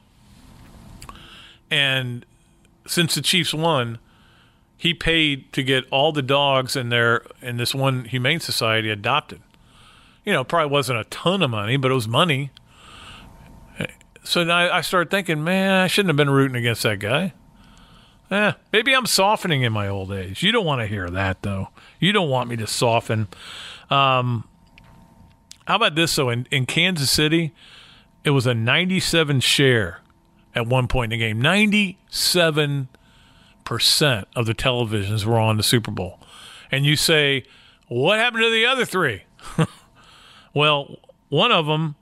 And since the Chiefs won, he paid to get all the dogs in their in this one humane society adopted. You know, it probably wasn't a ton of money, but it was money. So now I started thinking, man, I shouldn't have been rooting against that guy. Eh, maybe I'm softening in my old age. You don't want to hear that, though. You don't want me to soften. Um, how about this, though? In, in Kansas City, it was a ninety-seven share at one point in the game. ninety-seven percent of the televisions were on the Super Bowl. And you say, what happened to the other three? Well, one of them,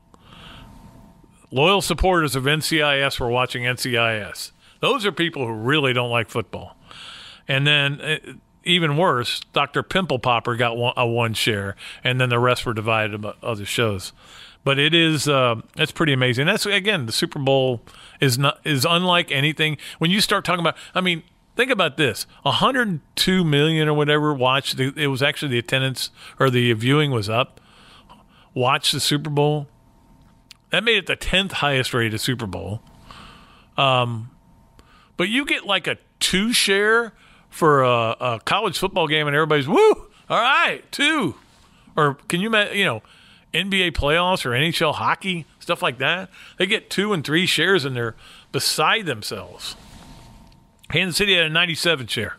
loyal supporters of N C I S were watching N C I S. Those are people who really don't like football. And then, uh, even worse, Doctor Pimple Popper got one, a one share, and then the rest were divided about other shows. But it is, uh, it's pretty amazing. That's, again, the Super Bowl is not is unlike anything. When you start talking about, I mean, think about this: one hundred two million or whatever watched. The, it was actually the attendance or the viewing was up. Watched the Super Bowl. That made it the tenth highest rated Super Bowl. Um, but you get like a two share for a, a college football game, and everybody's woo. All right, two. Or can you, you know, N B A playoffs or N H L hockey, stuff like that? They get two and three shares, and they're beside themselves. Kansas City had a ninety-seven share.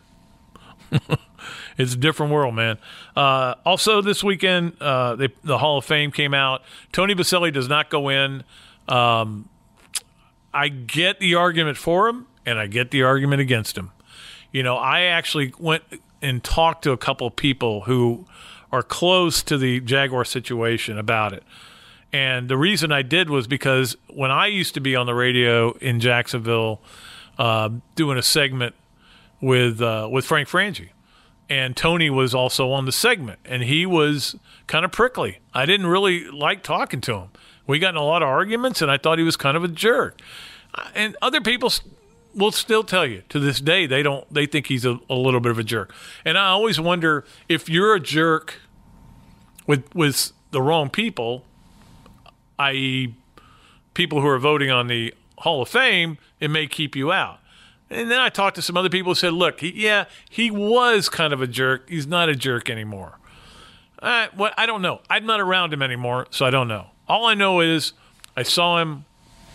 It's a different world, man. Uh, also, this weekend, uh, they, the Hall of Fame came out. Tony Boselli does not go in. Um, I get the argument for him, and I get the argument against him. You know, I actually went and talked to a couple of people who are close to the Jaguar situation about it. And the reason I did was because when I used to be on the radio in Jacksonville uh, doing a segment with uh, with Frank Frangie, and Tony was also on the segment, and he was kind of prickly. I didn't really like talking to him. We got in a lot of arguments, and I thought he was kind of a jerk. And other people will still tell you to this day they don't. They think he's a, a little bit of a jerk. And I always wonder if you're a jerk with with the wrong people, that is, people who are voting on the Hall of Fame, it may keep you out. And then I talked to some other people who said, look, he, yeah, he was kind of a jerk. He's not a jerk anymore. Uh, well, I don't know. I'm not around him anymore, so I don't know. All I know is I saw him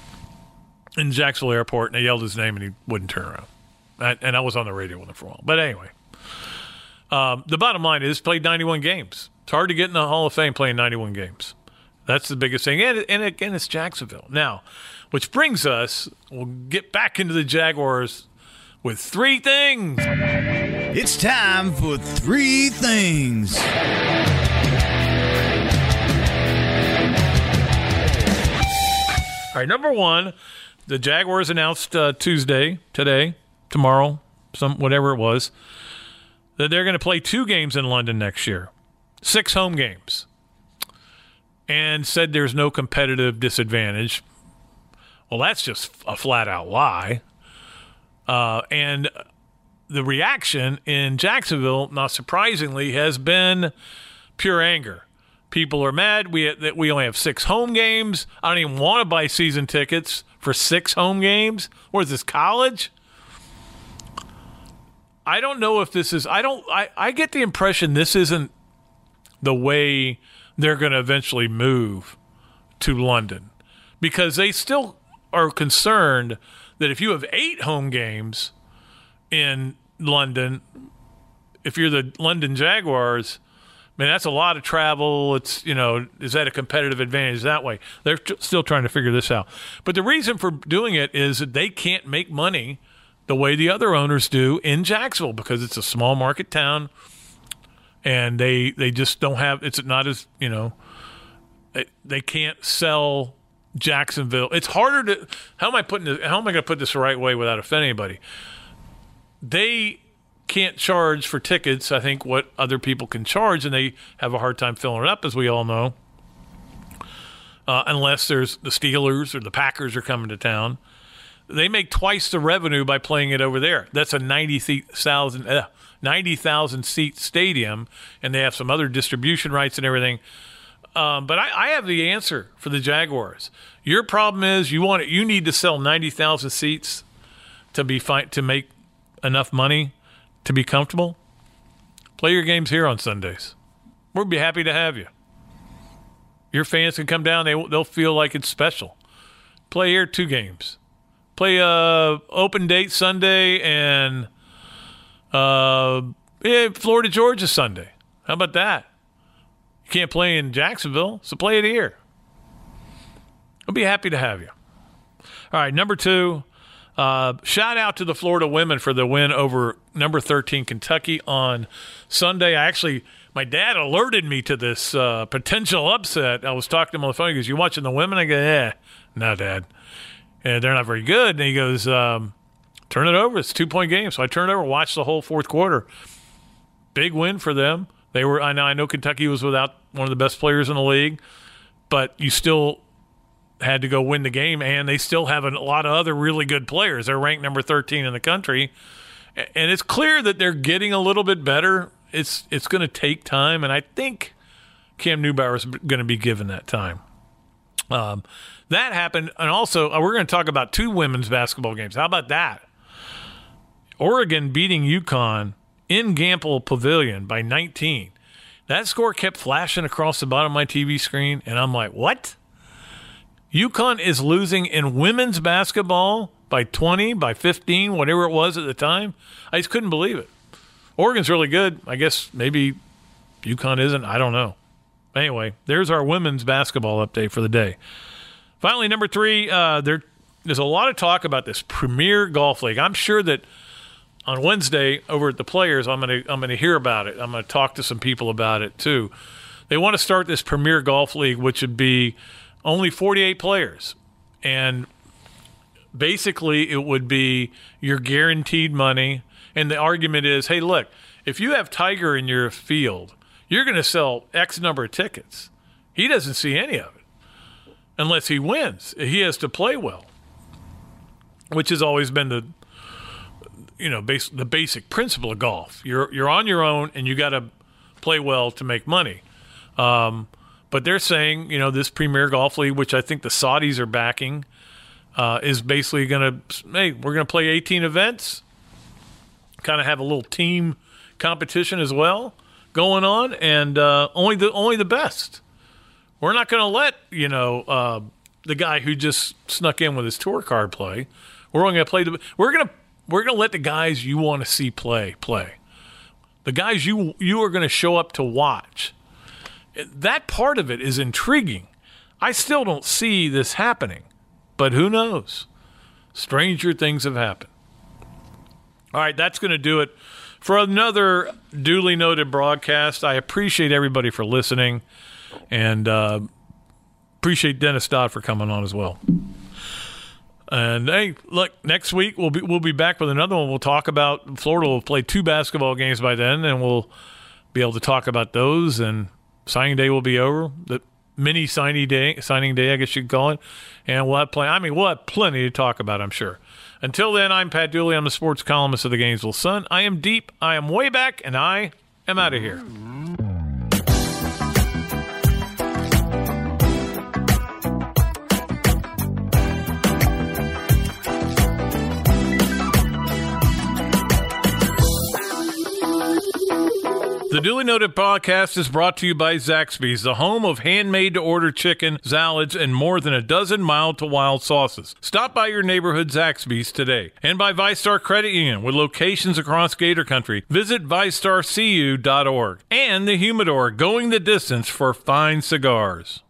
in Jacksonville Airport, and I yelled his name, and he wouldn't turn around. I, and I was on the radio with him for a while. But anyway, um, the bottom line is played ninety-one games. It's hard to get in the Hall of Fame playing ninety-one games. That's the biggest thing. And, and again, it's Jacksonville. Now, which brings us, we'll get back into the Jaguars with three things. It's time for three things. All right, number one, the Jaguars announced uh, Tuesday, today, tomorrow, some whatever it was, that they're going to play two games in London next year, six home games, and said there's no competitive disadvantage. Well, that's just a flat-out lie. Uh, and the reaction in Jacksonville, not surprisingly, has been pure anger. People are mad we that we only have six home games. I don't even want to buy season tickets for six home games. What is this, college? I don't know if this is – I don't. I, I get the impression this isn't the way they're going to eventually move to London, because they still are concerned that if you have eight home games in London, if you're the London Jaguars – I mean, that's a lot of travel. It's, you know, is that a competitive advantage that way? They're t- still trying to figure this out. But the reason for doing it is that they can't make money the way the other owners do in Jacksonville, because it's a small market town, and they they just don't have, it's not as, you know, they, they can't sell Jacksonville. It's harder to, how am I putting this, how am I going to put this the right way without offending anybody? They can't charge for tickets, I think, what other people can charge, and they have a hard time filling it up, as we all know, uh, unless there's the Steelers or the Packers are coming to town. They make twice the revenue by playing it over there. That's a ninety thousand uh, ninety thousand seat stadium, and they have some other distribution rights and everything. Um, but I, I have the answer for the Jaguars. Your problem is you want it, you need to sell ninety thousand seats to be fi- to make enough money to be comfortable. Play your games here on Sundays. We'll be happy to have you. Your fans can come down. They, they'll feel like it's special. Play here two games. Play uh, open date Sunday and uh, yeah, Florida, Georgia Sunday. How about that? You can't play in Jacksonville, so play it here. I'll be happy to have you. All right, number two, Uh, shout out to the Florida women for the win over number thirteen Kentucky on Sunday. I actually, my dad alerted me to this uh, potential upset. I was talking to him on the phone. He goes, "You watching the women?" I go, "Yeah, no, Dad. And they're not very good." And he goes, um, "Turn it over. It's a two-point game." So I turned it over, watched the whole fourth quarter. Big win for them. They were. I know. I know Kentucky was without one of the best players in the league, but you still had to go win the game, and they still have a lot of other really good players. They're ranked number thirteen in the country, and it's clear that they're getting a little bit better. It's it's going to take time, and I think Cam Newbauer is going to be given that time. Um, that happened, and also uh, we're going to talk about two women's basketball games. How about that? Oregon beating UConn in Gampel Pavilion by nineteen. That score kept flashing across the bottom of my T V screen, and I'm like, what? UConn is losing in women's basketball by twenty, by fifteen, whatever it was at the time. I just couldn't believe it. Oregon's really good. I guess maybe UConn isn't. I don't know. Anyway, there's our women's basketball update for the day. Finally, number three, uh, there, there's a lot of talk about this Premier Golf League. I'm sure that on Wednesday over at the Players, I'm going to I'm going to hear about it. I'm going to talk to some people about it too. They want to start this Premier Golf League, which would be only forty-eight players, and basically it would be your guaranteed money. And the argument is, hey, look, if you have Tiger in your field, you're going to sell X number of tickets. He doesn't see any of it unless he wins. He has to play well, which has always been the you know base, the basic principle of golf. You're you're on your own, and you got to play well to make money. Um, But they're saying, you know, this Premier Golf League, which I think the Saudis are backing, uh, is basically going to, hey, we're going to play eighteen events, kind of have a little team competition as well going on, and uh, only the only the best. We're not going to let, you know, uh, the guy who just snuck in with his tour card play. We're only going to play the. We're going to we're going to let the guys you want to see play play. The guys you you are going to show up to watch. That part of it is intriguing. I still don't see this happening, but who knows? Stranger things have happened. All right, that's going to do it for another duly noted broadcast. I appreciate everybody for listening, and uh, appreciate Dennis Dodd for coming on as well. And hey, look, next week we'll be we'll be back with another one. We'll talk about Florida. Will play two basketball games by then, and we'll be able to talk about those. And signing day will be over. The mini signing day, signing day, I guess you could call it. And we'll have plenty. I mean, we'll have plenty to talk about, I'm sure. Until then, I'm Pat Dooley. I'm the sports columnist of the Gainesville Sun. I am deep. I am way back, and I am out of here. The Duly Noted podcast is brought to you by Zaxby's, the home of handmade-to-order chicken, salads, and more than a dozen mild-to-wild sauces. Stop by your neighborhood Zaxby's today. And by VyStar Credit Union, with locations across Gator Country. Visit Vystar C U dot org. And the Humidor, going the distance for fine cigars.